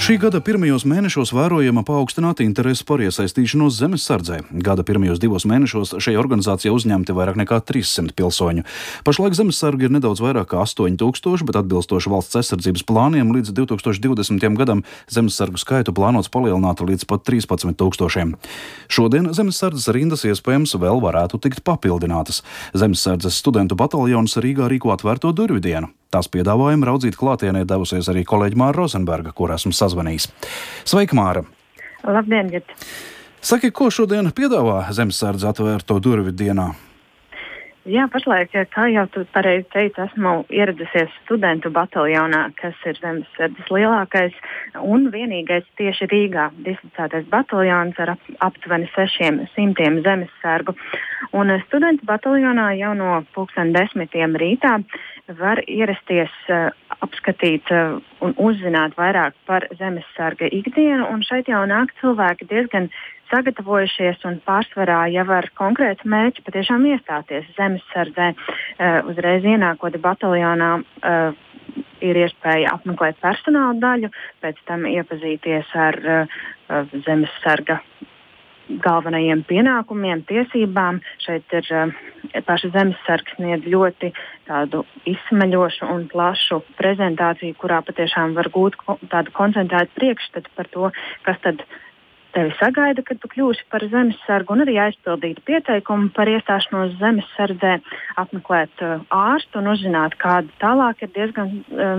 Šī gada pirmajos mēnešos vērojama paaugstināta interese par iesaistīšanos zemesardzē. Gada pirmajos 2 mēnešos šajā organizācijā uzņemti vairāk nekā 300 pilsoņu. Pašlaik zemesargi ir nedaudz vairāk kā 8000, bet atbilstoši valsts aizsardzības plāniem līdz 2020. gadam zemesargu skaitu plānots palielināt līdz pat 13 000. Šodien zemesardzes rindas iespējams vēl varētu tikt papildinātas. Zemesardzes studentu bataljons Rīgā rīko atvērto durvju dienu. Tās piedāvājumu raudzīt klātienē devusies arī kolēģi Māra Rozenberga, kur esmu sazvanījis. Sveika, Māra! Labdien, Git! Saki, ko šodien piedāvā zemesardze atvērto durvju dienā? Jā, pašlaik, kā jau tu pareizi teici, esmu ieradusies studentu bataljonā, kas ir zemesardzes lielākais un vienīgais tieši Rīgā dislocētais bataljons ar aptuveni 600 zemesargu. Un studentu bataljonā jau no 10:00 rītā var ierasties, apskatīt un uzzināt vairāk par zemesarga ikdienu, un šeit jau nāk cilvēki diezgan sagatavojušies un pārsvarā jau ar konkrētu mērķi patiešām iestāties zemesardzē. Uzreiz ienākot bataljonā ir iespēja apmeklēt personāla daļu, pēc tam iepazīties ar zemesarga galvenajiem pienākumiem, tiesībām. Šeit ir paša zemesargs sniedz ļoti tādu izsmeļošu un plašu prezentāciju, kurā patiešām var gūt tādu koncentrētu priekšstatu par to, kas tad tevi sagaida, kad tu kļūsi par zemesargu, un arī aizpildīt pieteikumu par iestāšanos zemesardzē, apmeklēt ārstu un uzzināt, kāda tālāk ir diezgan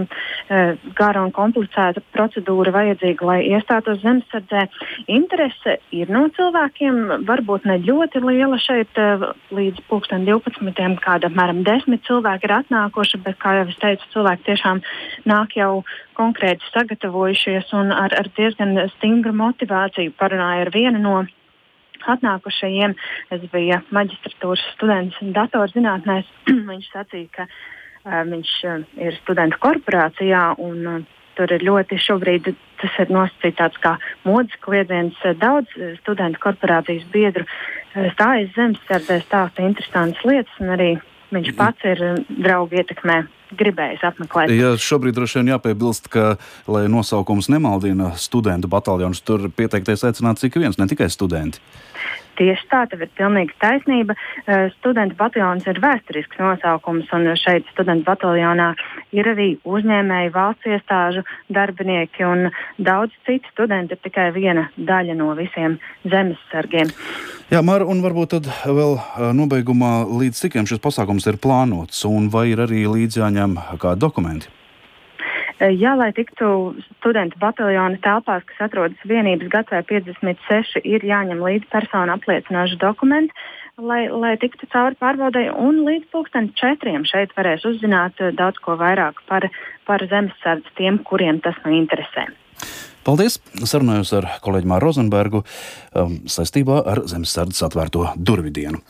gara un komplicēta procedūra vajadzīga, lai iestātos zemesardzē. Interese ir no cilvēkiem, varbūt ne ļoti liela šeit līdz 12:00, kāda apmēram 10 cilvēki ir atnākuši, bet, kā jau es teicu, cilvēki tiešām nāk jau konkrēti sagatavojušies un ar diezgan stingru motivāciju. Parunāju ar vienu no atnākušajiem. Es biju maģistratūras students datorzinātnēs. Viņš sacīja, ka viņš ir studentu korporācijā un tur ir ļoti šobrīd tas ir nosacīts tāds kā modes kliedziens. Daudz studentu korporācijas biedru stājas zemesardzē, stāsta interesantas lietas, un arī viņš pats ir draugu ietekmē gribējis apmeklēt. Jā, šobrīd droši vien jāpiebilst, ka, lai nosaukums nemaldina studentu bataljons, tur pieteikties aicināts ik viens, ne tikai studenti. Tieši tā, tev ir pilnīga taisnība. Studentu bataljons ir vēsturisks nosaukums, un šeit studentu bataljonā ir arī uzņēmēji, valsts iestāžu darbinieki un daudz citu studenti, ir tikai viena daļa no visiem zemesargiem. Jā, Māra, un varbūt tad vēl nobeigumā, līdz cikiem šis pasākums ir plānots, un vai ir arī līdz jāņem kādi dokumenti? Jā, lai tiktu studentu bataljona telpās, kas atrodas vienības gatavē 56, ir jāņem līdz personu apliecinoši dokumenti, lai tiktu cauri pārbaudei, un līdz 4:00 šeit varēs uzzināt daudz ko vairāk par zemesardzi tiem, kuriem tas interesē. Paldies! Sarunājos ar kolēģi Māru Rozenbergu saistībā ar zemesardzes atvērto durvju dienu.